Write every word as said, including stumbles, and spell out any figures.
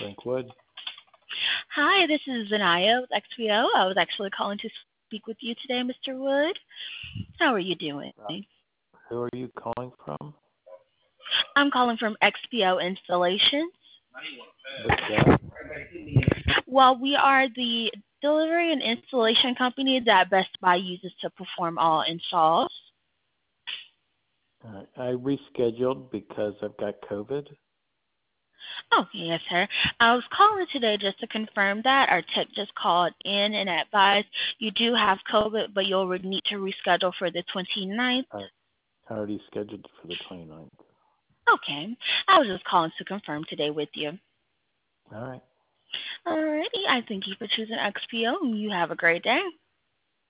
Brinkwood. Hi, this is Zanaya with X P O. I was actually calling to speak with you today, Mister Wood. How are you doing? Uh, who are you calling from? I'm calling from X P O Installations. What's that? Well, we are the delivery and installation company that Best Buy uses to perform all installs. Uh, I rescheduled because I've got COVID. Oh, yes, sir. I was calling today just to confirm that. Our tech just called in and advised you do have COVID, but you'll re- need to reschedule for the twenty-ninth. I already scheduled for the twenty-ninth. Okay. I was just calling to confirm today with you. All right. Alrighty. I thank you for choosing X P O, and you have a great day.